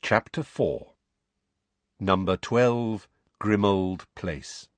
Chapter 4. Number 12, Grimold Place.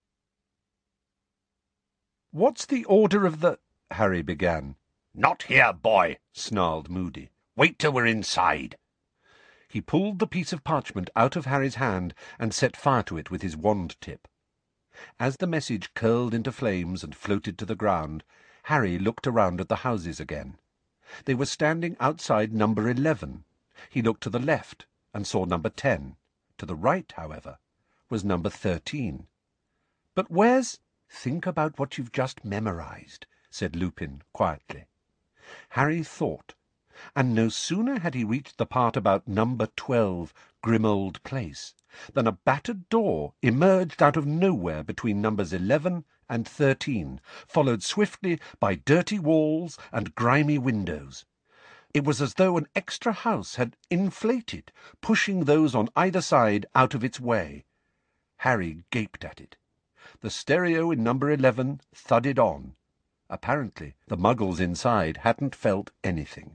"What's the order of the—" Harry began. "Not here, boy," snarled Moody. "Wait till we're inside." He pulled the piece of parchment out of Harry's hand and set fire to it with his wand tip. As the message curled into flames and floated to the ground, Harry looked around at the houses again. They were standing outside number 11. He looked to the left and saw number 10. To the right, however, was number 13. "But where's—" "Think about what you've just memorized," said Lupin quietly. Harry thought, and no sooner had he reached the part about number 12, Grimold Place, than a battered door emerged out of nowhere between numbers 11 and 13, followed swiftly by dirty walls and grimy windows. It was as though an extra house had inflated, pushing those on either side out of its way. Harry gaped at it. The stereo in number 11 thudded on. Apparently, the muggles inside hadn't felt anything.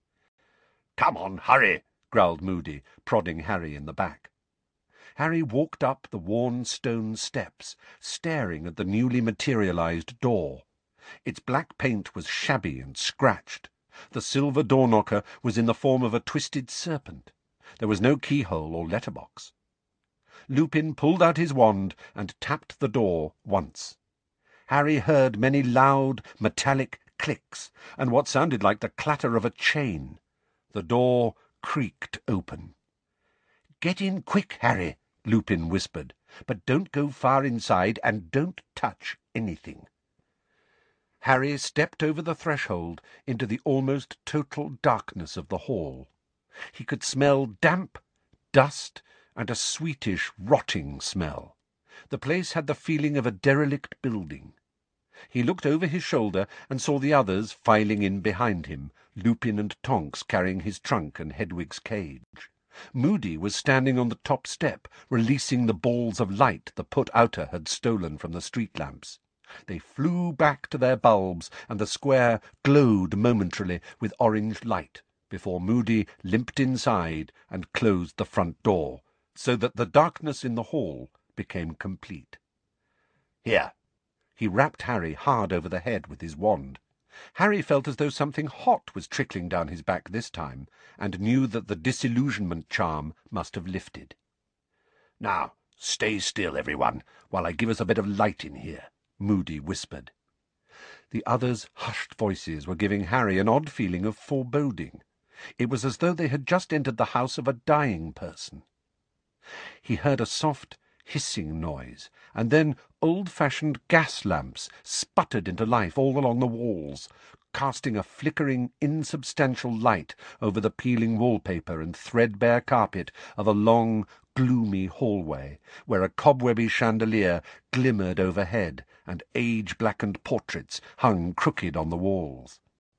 "Come on, hurry," growled Moody, prodding Harry in the back. Harry walked up the worn stone steps, staring at the newly materialized door. Its black paint was shabby and scratched. The silver door-knocker was in the form of a twisted serpent. There was no keyhole or letterbox. Lupin pulled out his wand and tapped the door once. Harry heard many loud, metallic clicks, and what sounded like the clatter of a chain. The door creaked open. "Get in quick, Harry," Lupin whispered, "but don't go far inside, and don't touch anything." Harry stepped over the threshold into the almost total darkness of the hall. He could smell damp, dust, and a sweetish, rotting smell. The place had the feeling of a derelict building. He looked over his shoulder and saw the others filing in behind him, Lupin and Tonks carrying his trunk and Hedwig's cage. Moody was standing on the top step, releasing the balls of light the put-outer had stolen from the street lamps. They flew back to their bulbs, and the square glowed momentarily with orange light, before Moody limped inside and closed the front door, so that the darkness in the hall became complete. "Here." He rapped Harry hard over the head with his wand. Harry felt as though something hot was trickling down his back this time, and knew that the disillusionment charm must have lifted. "Now, stay still, everyone, while I give us a bit of light in here," Moody whispered. The others' hushed voices were giving Harry an odd feeling of foreboding. It was as though they had just entered the house of a dying person. He heard a soft, hissing noise, and then old-fashioned gas lamps sputtered into life all along the walls, casting a flickering, insubstantial light over the peeling wallpaper and threadbare carpet of a long, gloomy hallway, where a cobwebby chandelier glimmered overhead, and age-blackened portraits hung crooked on the walls.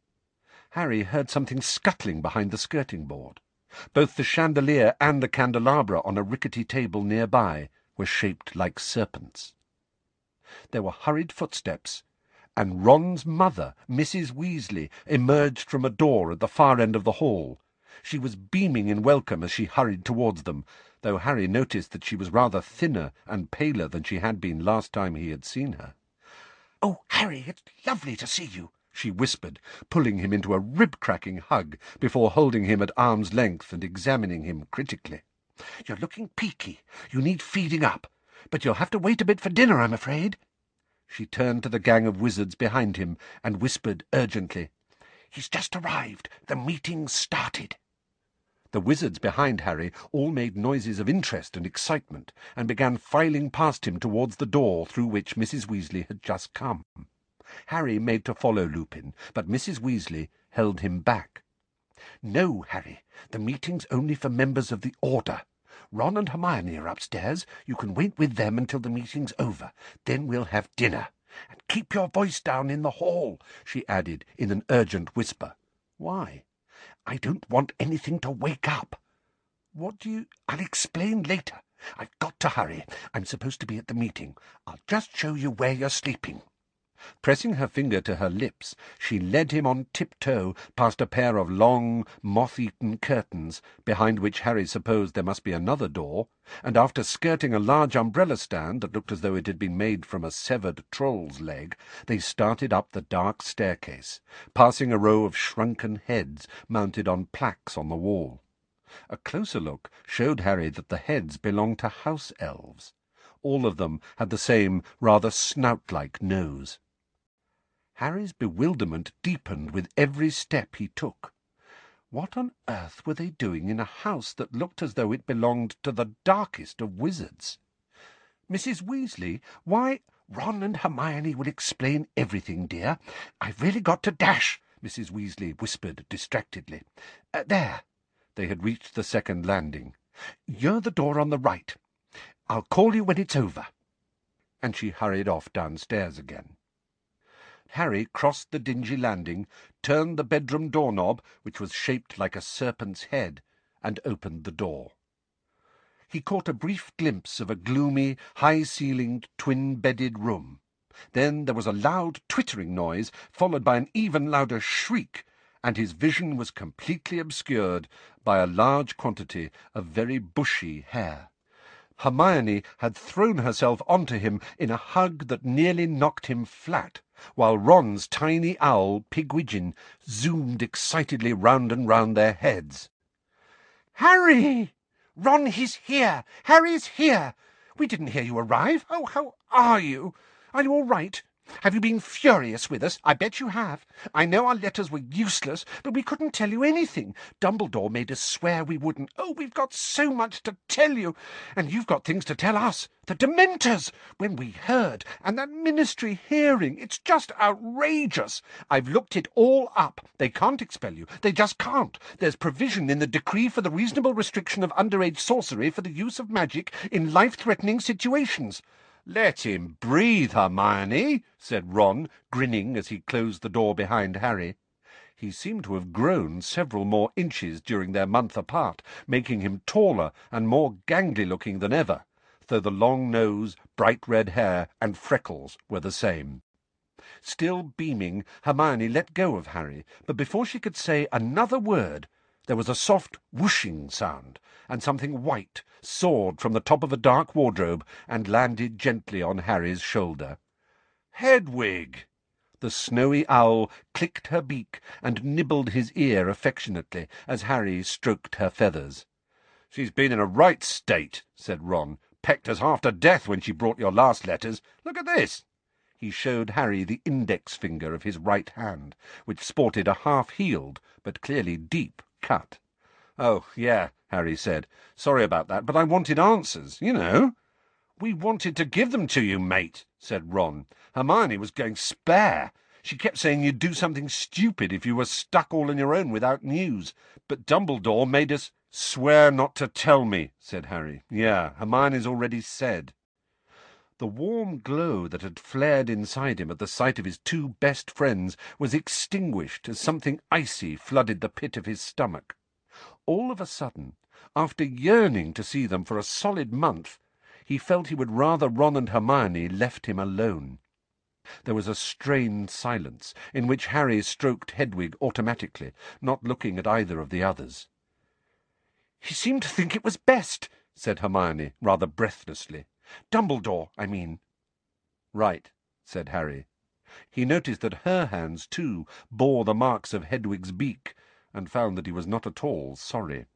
Harry heard something scuttling behind the skirting board. Both the chandelier and the candelabra on a rickety table nearby were shaped like serpents. There were hurried footsteps, and Ron's mother, Mrs. Weasley, emerged from a door at the far end of the hall. She was beaming in welcome as she hurried towards them, though Harry noticed that she was rather thinner and paler than she had been last time he had seen her. "Oh, Harry, it's lovely to see you," she whispered, pulling him into a rib-cracking hug before holding him at arm's length and examining him critically. "You're looking peaky. You need feeding up. But you'll have to wait a bit for dinner, I'm afraid." She turned to the gang of wizards behind him and whispered urgently, "He's just arrived. The meeting's started." The wizards behind Harry all made noises of interest and excitement, and began filing past him towards the door through which Mrs. Weasley had just come. Harry made to follow Lupin, but Mrs. Weasley held him back. "No, Harry, the meeting's only for members of the Order. Ron and Hermione are upstairs. You can wait with them until the meeting's over. Then we'll have dinner. And keep your voice down in the hall," she added in an urgent whisper. "Why?" "I don't want anything to wake up." "What do you—" "I'll explain later. I've got to hurry. I'm supposed to be at the meeting. I'll just show you where you're sleeping." Pressing her finger to her lips, she led him on tiptoe past a pair of long, moth-eaten curtains, behind which Harry supposed there must be another door, and after skirting a large umbrella-stand that looked as though it had been made from a severed troll's leg, they started up the dark staircase, passing a row of shrunken heads mounted on plaques on the wall. A closer look showed Harry that the heads belonged to house-elves. All of them had the same rather snout-like nose. Harry's bewilderment deepened with every step he took. What on earth were they doing in a house that looked as though it belonged to the darkest of wizards? "Mrs. Weasley, why—" "Ron and Hermione will explain everything, dear. I've really got to dash," Mrs. Weasley whispered distractedly. "There." They had reached the second landing. "You're the door on the right. I'll call you when it's over." And she hurried off downstairs again. Harry crossed the dingy landing, turned the bedroom doorknob, which was shaped like a serpent's head, and opened the door. He caught a brief glimpse of a gloomy, high-ceilinged, twin-bedded room. Then there was a loud twittering noise, followed by an even louder shriek, and his vision was completely obscured by a large quantity of very bushy hair. Hermione had thrown herself onto him in a hug that nearly knocked him flat, while Ron's tiny owl, Pigwidgeon, zoomed excitedly round and round their heads. "Harry! Ron, he's here! Harry's here! We didn't hear you arrive. Oh, how are you? Are you all right? Have you been furious with us? I bet you have. I know our letters were useless, but we couldn't tell you anything. Dumbledore made us swear we wouldn't. Oh, we've got so much to tell you, and you've got things to tell us. The Dementors! When we heard, and that Ministry hearing, it's just outrageous. I've looked it all up. They can't expel you. They just can't. There's provision in the Decree for the Reasonable Restriction of Underage Sorcery for the use of magic in life-threatening situations." "Let him breathe, Hermione," said Ron, grinning as he closed the door behind Harry. He seemed to have grown several more inches during their month apart, making him taller and more gangly-looking than ever, though the long nose, bright red hair, and freckles were the same. Still beaming, Hermione let go of Harry, but before she could say another word, there was a soft whooshing sound, and something white soared from the top of a dark wardrobe and landed gently on Harry's shoulder. "Hedwig!" The snowy owl clicked her beak and nibbled his ear affectionately as Harry stroked her feathers. "She's been in a right state," said Ron. "Pecked us half to death when she brought your last letters. Look at this." He showed Harry the index finger of his right hand, which sported a half-healed but clearly deep cut. "Oh, yeah," Harry said. "Sorry about that, but I wanted answers, you know." "We wanted to give them to you, mate," said Ron. "Hermione was going spare. She kept saying you'd do something stupid if you were stuck all on your own without news. But Dumbledore made us—" "Swear not to tell me," said Harry. "Yeah, Hermione's already said." The warm glow that had flared inside him at the sight of his two best friends was extinguished as something icy flooded the pit of his stomach. All of a sudden, after yearning to see them for a solid month, he felt he would rather Ron and Hermione left him alone. There was a strained silence, in which Harry stroked Hedwig automatically, not looking at either of the others. "He seemed to think it was best," said Hermione, rather breathlessly. "Dumbledore, I mean." "Right," said Harry. He noticed that her hands, too, bore the marks of Hedwig's beak, and found that he was not at all sorry.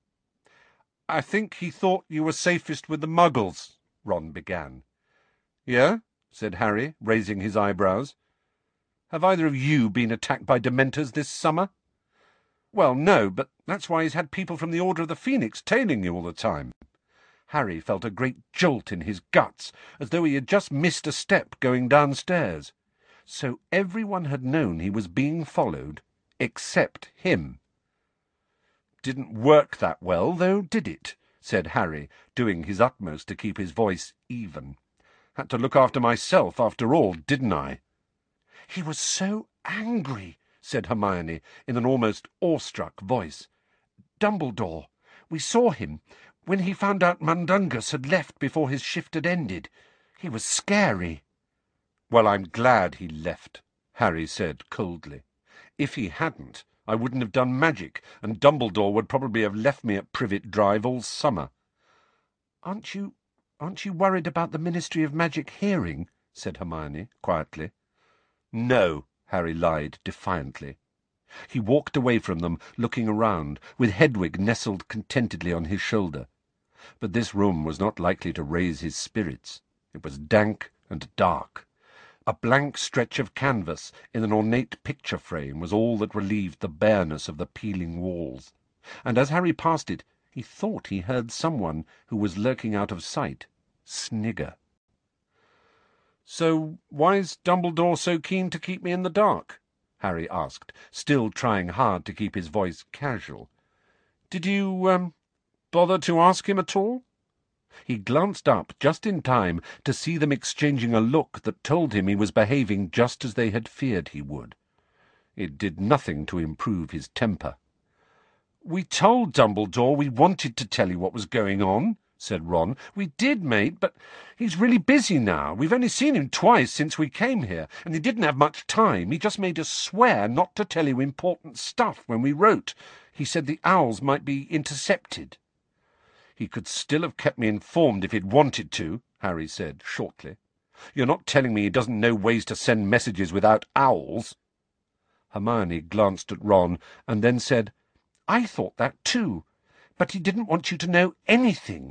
"I think he thought you were safest with the Muggles," Ron began. "Yeah?" said Harry, raising his eyebrows. "Have either of you been attacked by Dementors this summer?" "Well, no, but that's why he's had people from the Order of the Phoenix tailing you all the time." Harry felt a great jolt in his guts, as though he had just missed a step going downstairs. So everyone had known he was being followed, except him. "Didn't work that well, though, did it?" said Harry, doing his utmost to keep his voice even. "Had to look after myself, after all, didn't I?" "He was so angry," said Hermione, in an almost awestruck voice. "Dumbledore. We saw him when he found out Mundungus had left before his shift had ended. He was scary." "Well, I'm glad he left," Harry said coldly. "If he hadn't, I wouldn't have done magic, and Dumbledore would probably have left me at Privet Drive all summer." Aren't you worried about the Ministry of Magic hearing?" said Hermione quietly. "No," Harry lied defiantly. He walked away from them, looking around, with Hedwig nestled contentedly on his shoulder. But this room was not likely to raise his spirits. It was dank and dark. A blank stretch of canvas in an ornate picture frame was all that relieved the bareness of the peeling walls, and as Harry passed it, he thought he heard someone who was lurking out of sight snigger. "So why's Dumbledore so keen to keep me in the dark?" Harry asked, still trying hard to keep his voice casual. "Did you, bother to ask him at all?" He glanced up just in time to see them exchanging a look that told him he was behaving just as they had feared he would. It did nothing to improve his temper. "We told Dumbledore we wanted to tell you what was going on," said Ron. "We did, mate, but he's really busy now. We've only seen him twice since we came here, and he didn't have much time. He just made us swear not to tell you important stuff when we wrote. He said the owls might be intercepted." "He could still have kept me informed if he'd wanted to," Harry said shortly. "You're not telling me he doesn't know ways to send messages without owls?" Hermione glanced at Ron and then said, "I thought that too, but he didn't want you to know anything."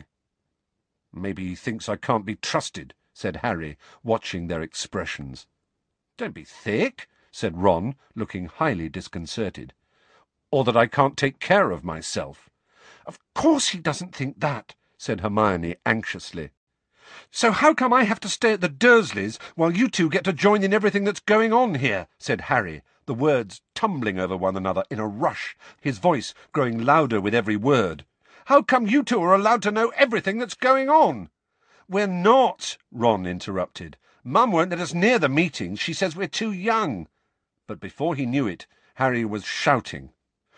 "Maybe he thinks I can't be trusted," said Harry, watching their expressions. "Don't be thick," said Ron, looking highly disconcerted. "Or that I can't take care of myself." "Of course he doesn't think that," said Hermione anxiously. "So how come I have to stay at the Dursleys while you two get to join in everything that's going on here?" said Harry, the words tumbling over one another in a rush, his voice growing louder with every word. "How come you two are allowed to know everything that's going on?" "We're not," Ron interrupted. "Mum won't let us near the meetings. She says we're too young." But before he knew it, Harry was shouting.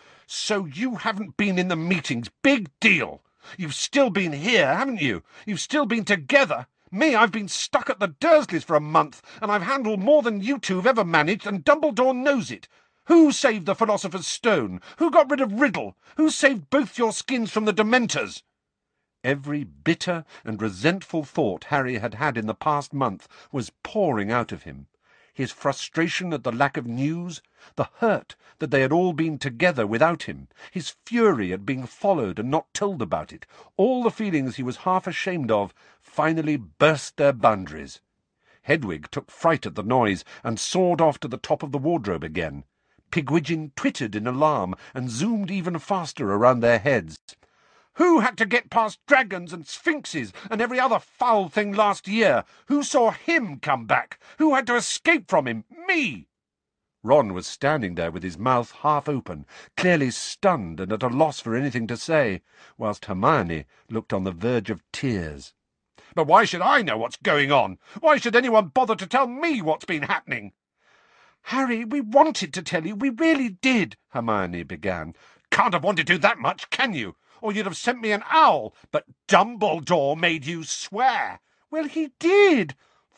"So you haven't been in the meetings? Big deal! You've still been here, haven't you? You've still been together. Me, I've been stuck at the Dursleys for a month, and I've handled more than you two have ever managed, and Dumbledore knows it. Who saved the Philosopher's Stone? Who got rid of Riddle? Who saved both your skins from the Dementors?" Every bitter and resentful thought Harry had had in the past month was pouring out of him. His frustration at the lack of news, the hurt that they had all been together without him, his fury at being followed and not told about it, all the feelings he was half ashamed of, finally burst their boundaries. Hedwig took fright at the noise and soared off to the top of the wardrobe again. Pigwidgeon twittered in alarm and zoomed even faster around their heads. "Who had to get past dragons and sphinxes and every other foul thing last year? Who saw him come back? Who had to escape from him? Me!" Ron was standing there with his mouth half open, clearly stunned and at a loss for anything to say, whilst Hermione looked on the verge of tears. "But why should I know what's going on? Why should anyone bother to tell me what's been happening?" "Harry, we wanted to tell you. We really did," Hermione began. "Can't have wanted to that much, can you? Or you'd have sent me an owl. But Dumbledore made you swear." "Well, he did.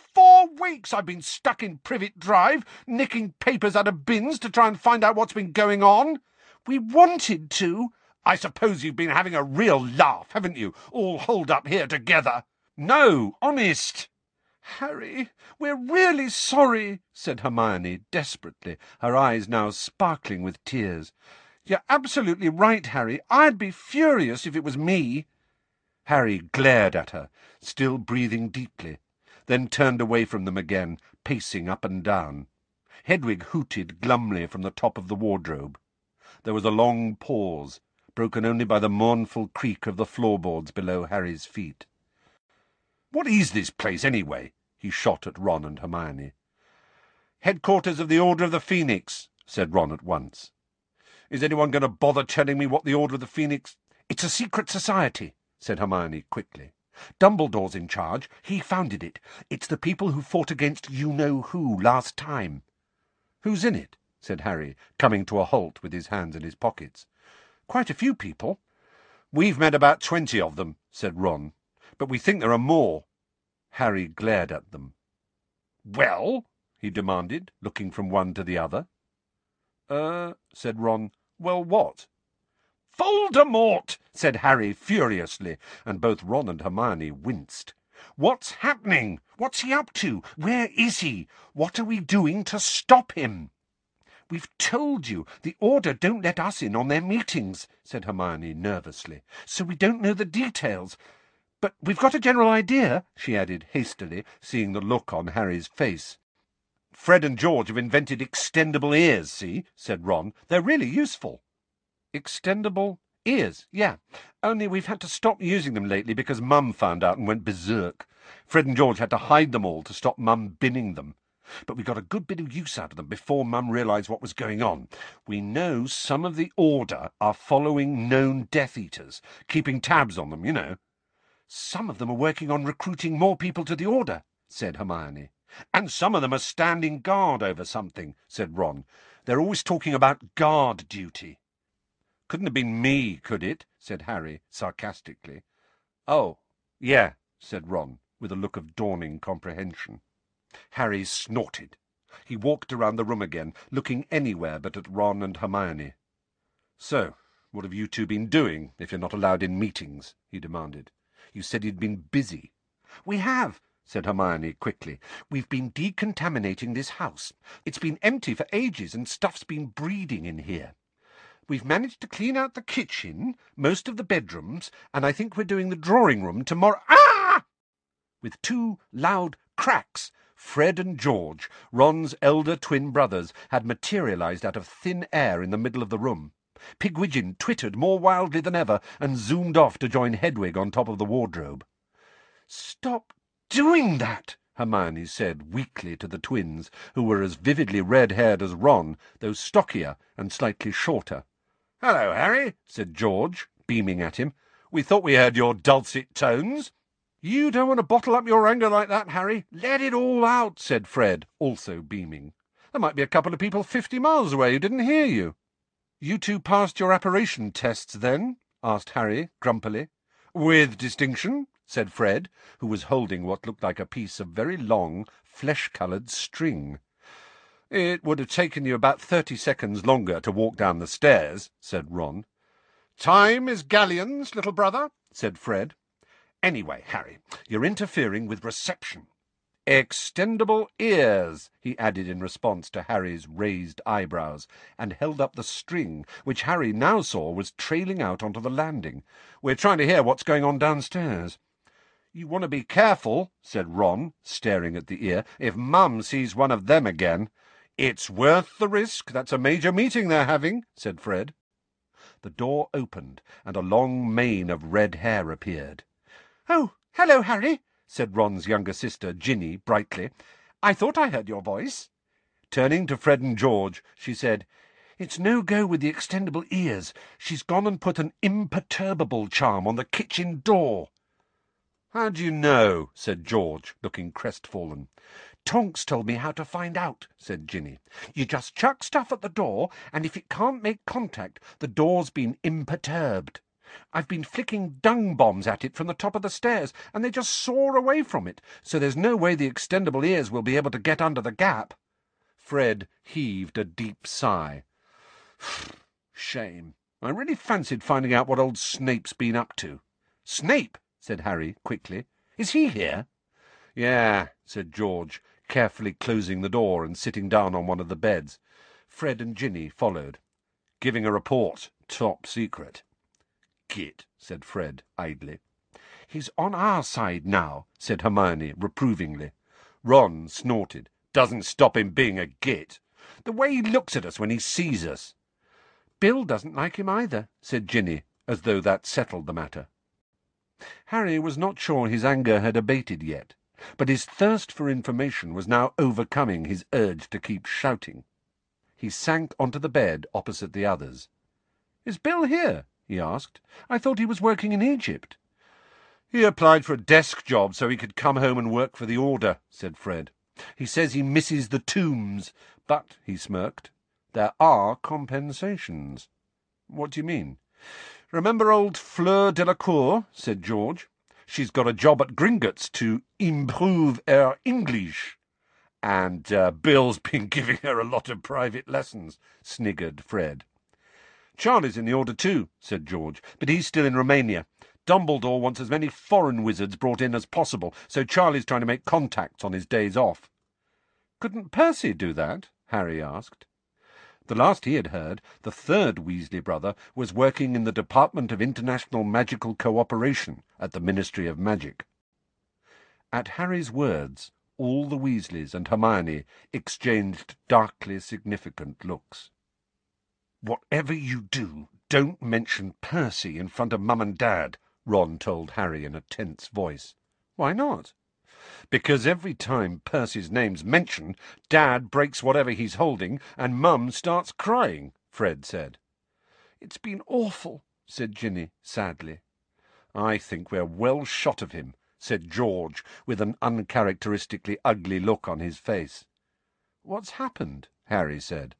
4 weeks I've been stuck in Privet Drive, nicking papers out of bins to try and find out what's been going on. We wanted to." "I suppose you've been having a real laugh, haven't you, all holed up here together?" "No, honest." "Harry, we're really sorry," said Hermione desperately, her eyes now sparkling with tears. "You're absolutely right, Harry. I'd be furious if it was me." Harry glared at her, still breathing deeply, then turned away from them again, pacing up and down. Hedwig hooted glumly from the top of the wardrobe. There was a long pause, broken only by the mournful creak of the floorboards below Harry's feet. "What is this place, anyway?" he shot at Ron and Hermione. "Headquarters of the Order of the Phoenix," said Ron at once. "Is anyone going to bother telling me what the Order of the Phoenix—" "It's a secret society," said Hermione quickly. "Dumbledore's in charge. He founded it. It's the people who fought against you-know-who last time." "Who's in it?" said Harry, coming to a halt with his hands in his pockets. "Quite a few people." "We've met about 20 of them," said Ron. "But we think there are more." Harry glared at them. "Well?" he demanded, looking from one to the other. Said Ron. "Well, what?" "Voldemort!" said Harry furiously, and both Ron and Hermione winced. "What's happening? What's he up to? Where is he? What are we doing to stop him?" "We've told you. The Order don't let us in on their meetings," said Hermione nervously, "so we don't know the details. But we've got a general idea," she added hastily, seeing the look on Harry's face. "Fred and George have invented extendable ears, see?" said Ron. "They're really useful." "Extendable ears, yeah. Only we've had to stop using them lately because Mum found out and went berserk. Fred and George had to hide them all to stop Mum binning them. But we got a good bit of use out of them before Mum realised what was going on. We know some of the Order are following known Death Eaters, keeping tabs on them, you know." "Some of them are working on recruiting more people to the Order," said Hermione. "And some of them are standing guard over something," said Ron. "They're always talking about guard duty." "Couldn't have been me, could it?" said Harry sarcastically. "Oh, yeah," said Ron, with a look of dawning comprehension. Harry snorted. He walked around the room again, looking anywhere but at Ron and Hermione. "So, what have you two been doing, if you're not allowed in meetings?" he demanded. "You said you'd been busy." "We have," said Hermione quickly. "We've been decontaminating this house. It's been empty for ages, and stuff's been breeding in here. We've managed to clean out the kitchen, most of the bedrooms, and I think we're doing the drawing room tomorrow." "Ah!" With two loud cracks, Fred and George, Ron's elder twin brothers, had materialised out of thin air in the middle of the room. Pigwidgeon twittered more wildly than ever and zoomed off to join Hedwig on top of the wardrobe. "Stop doing that," Hermione said weakly to the twins, who were as vividly red-haired as Ron, though stockier and slightly shorter. "Hello, Harry," said George, beaming at him. "We thought we heard your dulcet tones." "You don't want to bottle up your anger like that, Harry. Let it all out," said Fred, also beaming. "There might be a couple of people 50 miles away who didn't hear you." "You two passed your apparition tests, then?" asked Harry grumpily. "With distinction," said Fred, who was holding what looked like a piece of very long, flesh-coloured string. "It would have taken you about 30 seconds longer to walk down the stairs," said Ron. "Time is galleons, little brother," said Fred. "Anyway, Harry, you're interfering with reception." "Extendable ears," he added in response to Harry's raised eyebrows, and held up the string, which Harry now saw was trailing out onto the landing. "We're trying to hear what's going on downstairs." "You want to be careful," said Ron, staring at the ear, "if Mum sees one of them again." "It's worth the risk. That's a major meeting they're having," said Fred. The door opened, and a long mane of red hair appeared. "Oh, hello, Harry," said Ron's younger sister, Ginny, brightly. "I thought I heard your voice." Turning to Fred and George, she said, "It's no go with the extendable ears. She's gone and put an imperturbable charm on the kitchen door." "How do you know?" said George, looking crestfallen. "Tonks told me how to find out," said Ginny. "You just chuck stuff at the door, and if it can't make contact, the door's been imperturbed. I've been flicking dung bombs at it from the top of the stairs, and they just soar away from it, so there's no way the extendable ears will be able to get under the gap." Fred heaved a deep sigh. "Shame. I really fancied finding out what old Snape's been up to." "Snape?" said Harry quickly. "Is he here?" "Yeah," said George, carefully closing the door and sitting down on one of the beds. Fred and Ginny followed. "Giving a report. Top secret." "Git," said Fred idly. "He's on our side now," said Hermione reprovingly. Ron snorted. "Doesn't stop him being a git. The way he looks at us when he sees us." "Bill doesn't like him either," said Ginny, as though that settled the matter. Harry was not sure his anger had abated yet, but his thirst for information was now overcoming his urge to keep shouting. He sank onto the bed opposite the others. "Is Bill here?" he asked. "I thought he was working in Egypt." "He applied for a desk job so he could come home and work for the Order," said Fred. "He says he misses the tombs, but," he smirked, "there are compensations." "What do you mean?" "Remember old Fleur Delacour?" said George. "She's got a job at Gringotts to improve her English." And Bill's been giving her a lot of private lessons, sniggered Fred. Charlie's in the order too, said George, but he's still in Romania. Dumbledore wants as many foreign wizards brought in as possible, so Charlie's trying to make contacts on his days off. Couldn't Percy do that? Harry asked. The last he had heard, the third Weasley brother was working in the Department of International Magical Cooperation at the Ministry of Magic. At Harry's words, all the Weasleys and Hermione exchanged darkly significant looks. "Whatever you do, don't mention Percy in front of Mum and Dad," Ron told Harry in a tense voice. "Why not?" "Because every time Percy's name's mentioned, Dad breaks whatever he's holding, and Mum starts crying," Fred said. "It's been awful," said Ginny sadly. "I think we're well shot of him," said George, with an uncharacteristically ugly look on his face. "What's happened?" Harry said.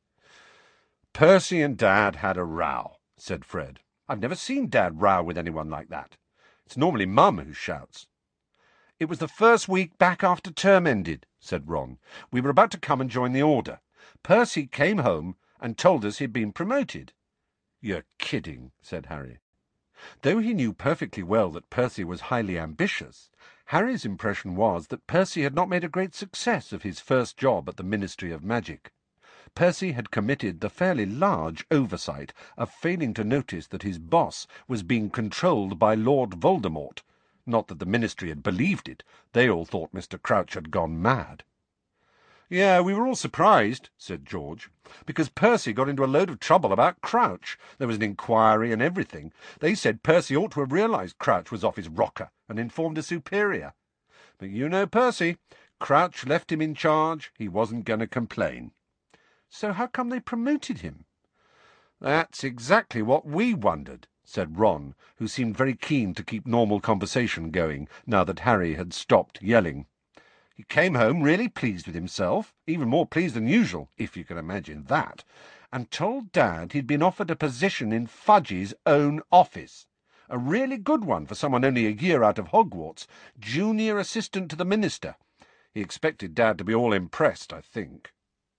"Percy and Dad had a row," said Fred. "I've never seen Dad row with anyone like that. It's normally Mum who shouts." "It was the first week back after term ended," said Ron. "We were about to come and join the order. Percy came home and told us he'd been promoted." "You're kidding," said Harry. Though he knew perfectly well that Percy was highly ambitious, Harry's impression was that Percy had not made a great success of his first job at the Ministry of Magic. Percy had committed the fairly large oversight of failing to notice that his boss was being controlled by Lord Voldemort. Not that the Ministry had believed it. They all thought Mr. Crouch had gone mad. "Yeah, we were all surprised," said George, "because Percy got into a load of trouble about Crouch. There was an inquiry and everything. They said Percy ought to have realised Crouch was off his rocker and informed a superior. But you know Percy. Crouch left him in charge. He wasn't going to complain." "So how come they promoted him?" "That's exactly what we wondered," said Ron, who seemed very keen to keep normal conversation going now that Harry had stopped yelling. "He came home really pleased with himself, even more pleased than usual, if you can imagine that, and told Dad he'd been offered a position in Fudge's own office. A really good one for someone only a year out of Hogwarts, junior assistant to the minister. He expected Dad to be all impressed, I think."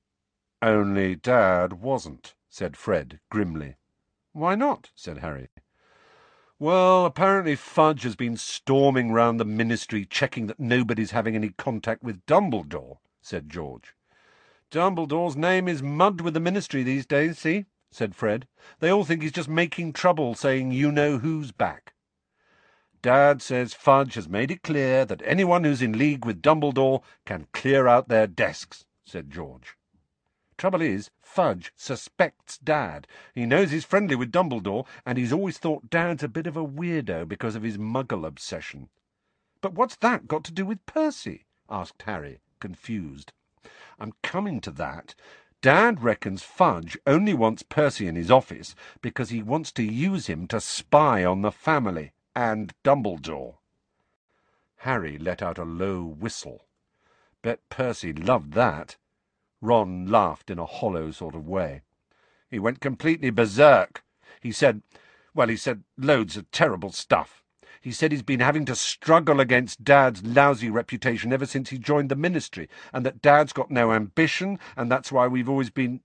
"Only Dad wasn't," said Fred grimly. "Why not?" said Harry. "Well, apparently Fudge has been storming round the ministry checking that nobody's having any contact with Dumbledore," said George. "Dumbledore's name is mud with the ministry these days, see?" said Fred. "They all think he's just making trouble, saying you-know-who's back. Dad says Fudge has made it clear that anyone who's in league with Dumbledore can clear out their desks," said George. "Trouble is, Fudge suspects Dad. He knows he's friendly with Dumbledore, and he's always thought Dad's a bit of a weirdo because of his Muggle obsession." "But what's that got to do with Percy?" asked Harry, confused. "I'm coming to that. Dad reckons Fudge only wants Percy in his office because he wants to use him to spy on the family and Dumbledore." Harry let out a low whistle. Bet Percy loved that. Ron laughed in a hollow sort of way. "He went completely berserk. He said loads of terrible stuff. He said he's been having to struggle against Dad's lousy reputation ever since he joined the ministry, and that Dad's got no ambition, and that's why we've always been,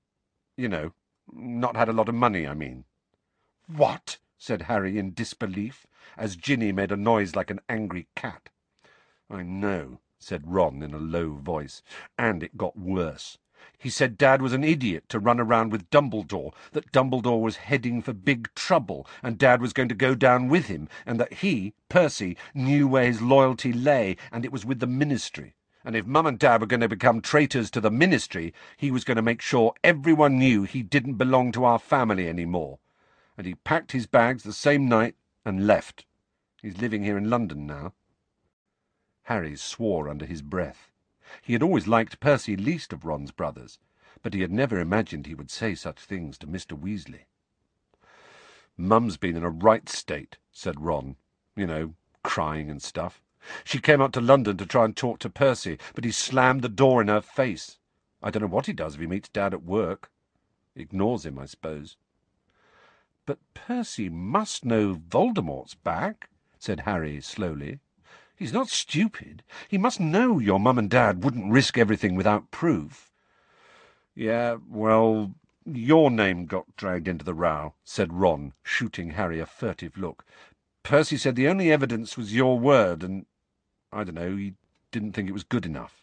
not had a lot of money, I mean." "What?" said Harry in disbelief, as Ginny made a noise like an angry cat. "I know," said Ron in a low voice, "and it got worse. He said Dad was an idiot to run around with Dumbledore, that Dumbledore was heading for big trouble, and Dad was going to go down with him, and that he, Percy, knew where his loyalty lay, and it was with the ministry. And if Mum and Dad were going to become traitors to the ministry, he was going to make sure everyone knew he didn't belong to our family any more. And he packed his bags the same night and left. He's living here in London now." Harry swore under his breath. He had always liked Percy least of Ron's brothers, but he had never imagined he would say such things to Mr. Weasley. "Mum's been in a right state," said Ron. Crying and stuff. She came up to London to try and talk to Percy, but he slammed the door in her face. I don't know what he does if he meets Dad at work. Ignores him, I suppose." "But Percy must know Voldemort's back," said Harry slowly. He's not stupid. He must know your mum and dad wouldn't risk everything without proof. Yeah, well, your name got dragged into the row, said Ron, shooting Harry a furtive look. Percy said the only evidence was your word, and, I don't know, he didn't think it was good enough.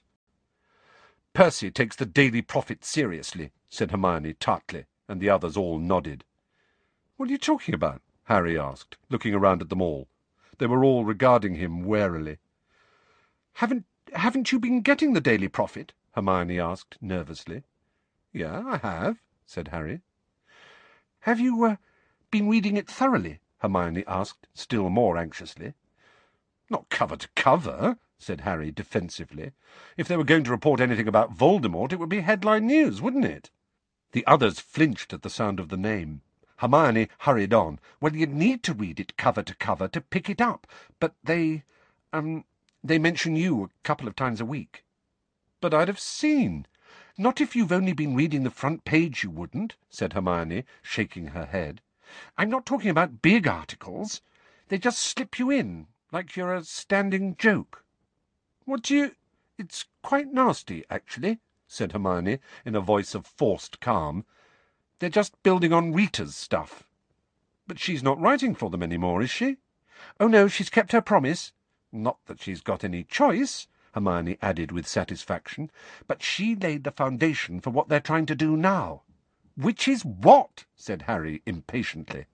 Percy takes the Daily Prophet seriously, said Hermione tartly, and the others all nodded. What are you talking about? Harry asked, looking around at them all. They were all regarding him warily. Haven't you been getting the Daily Prophet? Hermione asked nervously. Yeah, I have, said Harry. Have you been reading it thoroughly? Hermione asked, still more anxiously. Not cover to cover, said Harry defensively. If they were going to report anything about Voldemort, it would be headline news, wouldn't it? The others flinched at the sound of the name. Hermione hurried on. Well, you'd need to read it cover to cover to pick it up, but they mention you a couple of times a week. But I'd have seen. Not if you've only been reading the front page, you wouldn't, said Hermione, shaking her head. I'm not talking about big articles. They just slip you in, like you're a standing joke. What do you— It's quite nasty, actually, said Hermione, in a voice of forced calm. They're just building on Rita's stuff. But she's not writing for them any more, is she? Oh, no, she's kept her promise. Not that she's got any choice, Hermione added with satisfaction, but she laid the foundation for what they're trying to do now. Which is what? Said Harry impatiently.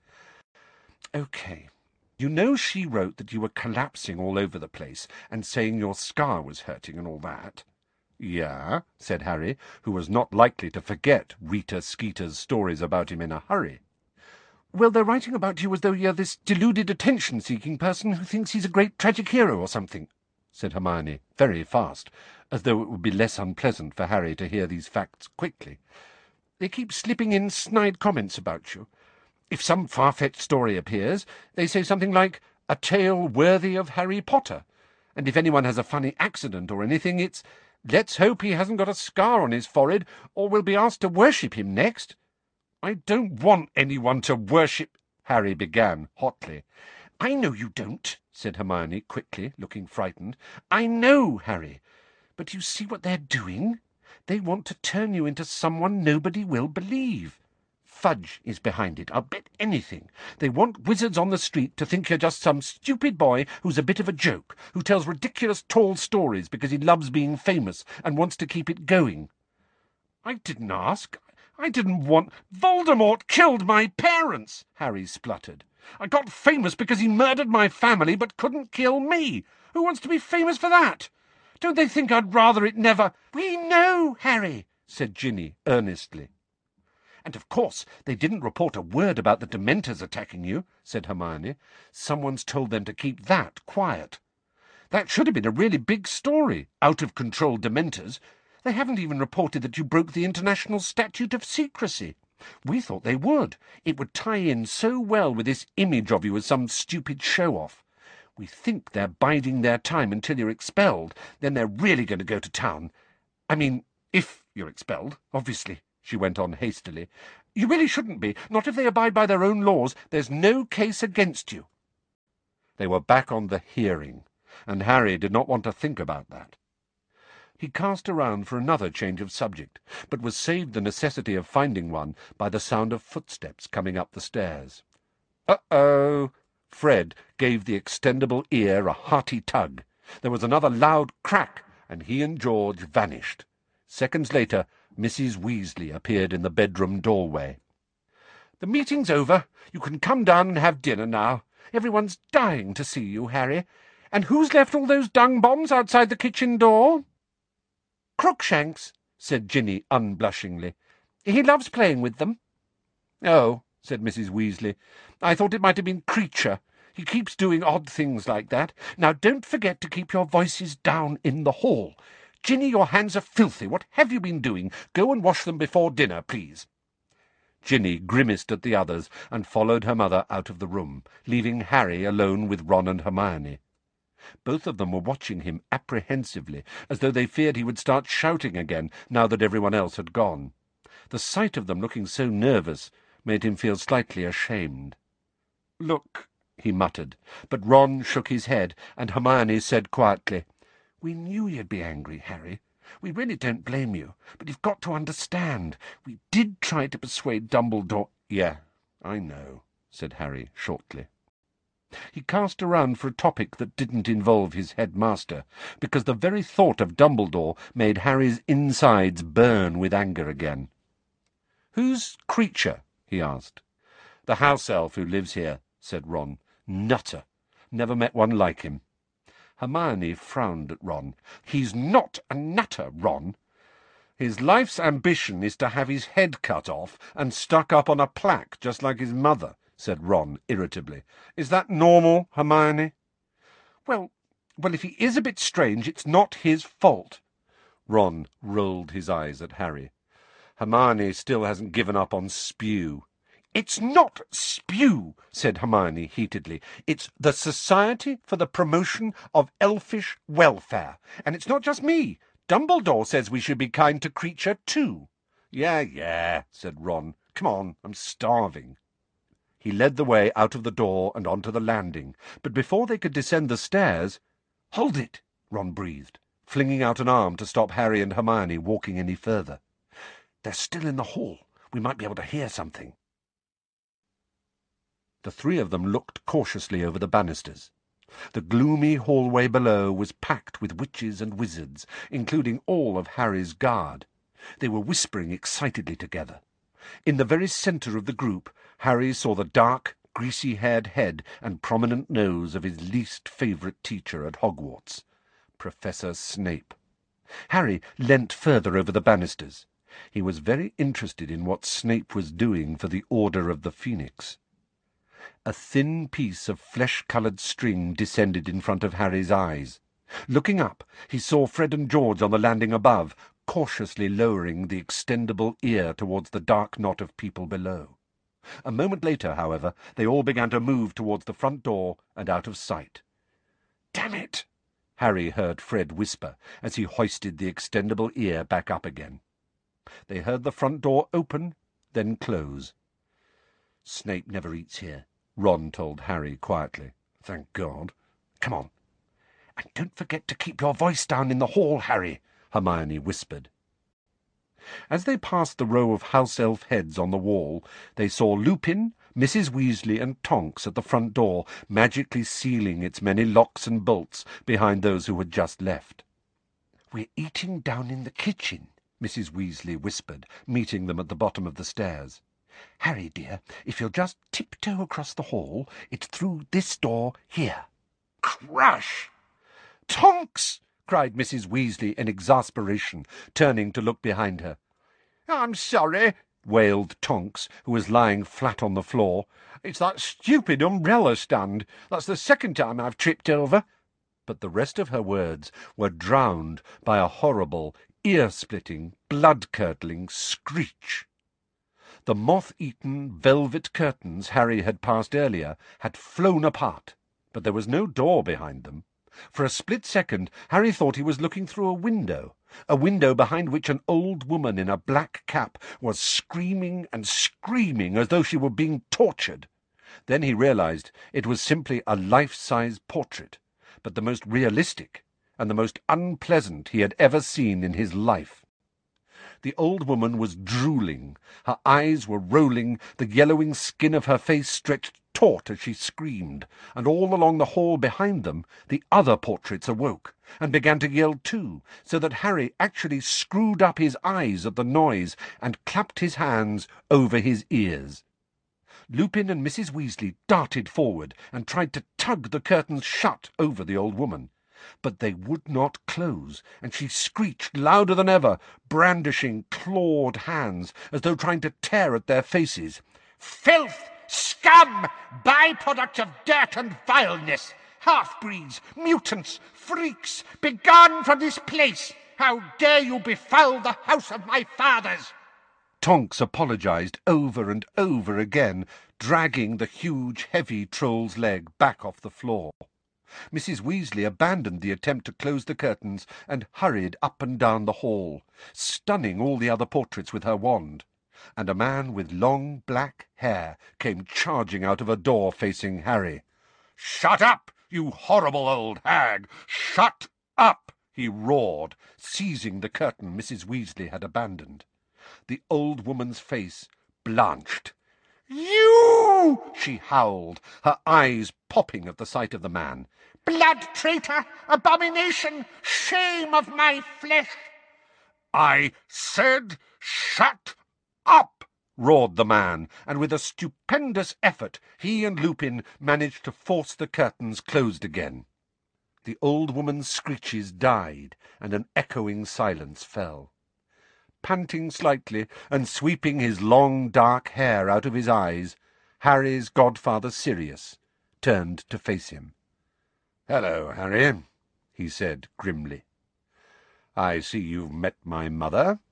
OK. You know she wrote that you were collapsing all over the place and saying your scar was hurting and all that. Yeah, said Harry, who was not likely to forget Rita Skeeter's stories about him in a hurry. Well, they're writing about you as though you're this deluded attention-seeking person who thinks he's a great tragic hero or something, said Hermione, very fast, as though it would be less unpleasant for Harry to hear these facts quickly. They keep slipping in snide comments about you. If some far-fetched story appears, they say something like, a tale worthy of Harry Potter, and if anyone has a funny accident or anything, it's, let's hope he hasn't got a scar on his forehead, or we'll be asked to worship him next. I don't want anyone to worship, Harry began hotly. I know you don't, said Hermione quickly, looking frightened. I know, Harry. But you see what they're doing? They want to turn you into someone nobody will believe. Fudge is behind it, I'll bet anything. They want wizards on the street to think you're just some stupid boy who's a bit of a joke, who tells ridiculous tall stories because he loves being famous and wants to keep it going. I didn't ask. I didn't want— Voldemort killed my parents, Harry spluttered. I got famous because he murdered my family but couldn't kill me. Who wants to be famous for that? Don't they think I'd rather it never— We know, Harry, said Ginny earnestly. And of course they didn't report a word about the Dementors attacking you, said Hermione. Someone's told them to keep that quiet. That should have been a really big story, out-of-control Dementors. They haven't even reported that you broke the International Statute of Secrecy. We thought they would. It would tie in so well with this image of you as some stupid show-off. We think they're biding their time until you're expelled. Then they're really going to go to town. I mean, if you're expelled, obviously, she went on hastily. You really shouldn't be. Not if they abide by their own laws. There's no case against you. They were back on the hearing, and Harry did not want to think about that. He cast around for another change of subject, but was saved the necessity of finding one by the sound of footsteps coming up the stairs. Uh-oh! Fred gave the extendable ear a hearty tug. There was another loud crack, and he and George vanished. Seconds later, Mrs. Weasley appeared in the bedroom doorway. The meeting's over. You can come down and have dinner now. Everyone's dying to see you, Harry. And who's left all those dung bombs outside the kitchen door? Crookshanks, said Ginny unblushingly. He loves playing with them. Oh, said Mrs. Weasley. I thought it might have been Creature. He keeps doing odd things like that. Now don't forget to keep your voices down in the hall. Ginny, your hands are filthy. What have you been doing? Go and wash them before dinner, please. Ginny grimaced at the others and followed her mother out of the room, leaving Harry alone with Ron and Hermione. Both of them were watching him apprehensively, as though they feared he would start shouting again now that everyone else had gone. The sight of them looking so nervous made him feel slightly ashamed. "Look," he muttered, but Ron shook his head, and Hermione said quietly, "We knew you'd be angry, Harry. We really don't blame you, but you've got to understand. We did try to persuade Dumbledore—" "Yeah, I know," said Harry shortly. He cast around for a topic that didn't involve his headmaster, because the very thought of Dumbledore made Harry's insides burn with anger again. "Who's Kreacher?" he asked. "The house elf who lives here," said Ron. "Nutter. Never met one like him." Hermione frowned at Ron. "He's not a nutter, Ron. His life's ambition is to have his head cut off and stuck up on a plaque just like his mother," said Ron irritably. "Is that normal, Hermione?" Well, if he is a bit strange, it's not his fault." Ron rolled his eyes at Harry. "Hermione still hasn't given up on Spew." "It's not Spew," said Hermione heatedly. "It's the Society for the Promotion of Elfish Welfare. And it's not just me. Dumbledore says we should be kind to Kreacher too." Yeah, said Ron. "Come on, I'm starving." He led the way out of the door and onto the landing, but before they could descend the stairs— "Hold it!" Ron breathed, flinging out an arm to stop Harry and Hermione walking any further. "They're still in the hall. We might be able to hear something." The three of them looked cautiously over the banisters. The gloomy hallway below was packed with witches and wizards, including all of Harry's guard. They were whispering excitedly together. In the very centre of the group, Harry saw the dark, greasy-haired head and prominent nose of his least favourite teacher at Hogwarts, Professor Snape. Harry leant further over the banisters. He was very interested in what Snape was doing for the Order of the Phoenix. A thin piece of flesh-coloured string descended in front of Harry's eyes. Looking up, he saw Fred and George on the landing above, cautiously lowering the extendable ear towards the dark knot of people below. A moment later, however, they all began to move towards the front door and out of sight. "Damn it!" Harry heard Fred whisper as he hoisted the extendable ear back up again. They heard the front door open, then close. "Snape never eats here," Ron told Harry quietly. "Thank God. Come on." "And don't forget to keep your voice down in the hall, Harry," Hermione whispered. As they passed the row of house-elf heads on the wall, they saw Lupin, Mrs. Weasley, and Tonks at the front door, magically sealing its many locks and bolts behind those who had just left. "We're eating down in the kitchen," Mrs. Weasley whispered, meeting them at the bottom of the stairs. "Harry, dear, if you'll just tiptoe across the hall, it's through this door here." Crash! "Tonks!" cried Mrs. Weasley in exasperation, turning to look behind her. "I'm sorry," wailed Tonks, who was lying flat on the floor. "It's that stupid umbrella stand. That's the second time I've tripped over." But the rest of her words were drowned by a horrible, ear-splitting, blood-curdling screech. The moth-eaten velvet curtains Harry had passed earlier had flown apart, but there was no door behind them. For a split second Harry thought he was looking through a window behind which an old woman in a black cap was screaming and screaming as though she were being tortured. Then he realized it was simply a life-size portrait, but the most realistic and the most unpleasant he had ever seen in his life. The old woman was drooling, her eyes were rolling, the yellowing skin of her face stretched taut as she screamed, and all along the hall behind them the other portraits awoke, and began to yell too, so that Harry actually screwed up his eyes at the noise and clapped his hands over his ears. Lupin and Mrs. Weasley darted forward and tried to tug the curtains shut over the old woman. But they would not close, and she screeched louder than ever, brandishing clawed hands as though trying to tear at their faces. "Filth! Scum! Byproduct of dirt and vileness! Half-breeds! Mutants! Freaks! Begone from this place! How dare you befoul the house of my fathers!" Tonks apologized over and over again, dragging the huge, heavy troll's leg back off the floor. Mrs. Weasley abandoned the attempt to close the curtains and hurried up and down the hall, stunning all the other portraits with her wand, and a man with long black hair came charging out of a door facing Harry. "Shut up, you horrible old hag! Shut up!" he roared, seizing the curtain Mrs. Weasley had abandoned. The old woman's face blanched. "You!" she howled, her eyes popping at the sight of the man. "Blood traitor! Abomination! Shame of my flesh!" "I said shut up!" roared the man, and with a stupendous effort he and Lupin managed to force the curtains closed again. The old woman's screeches died, and an echoing silence fell. Panting slightly, and sweeping his long dark hair out of his eyes, Harry's godfather Sirius turned to face him. "Hello, Harry," he said grimly. "I see you've met my mother.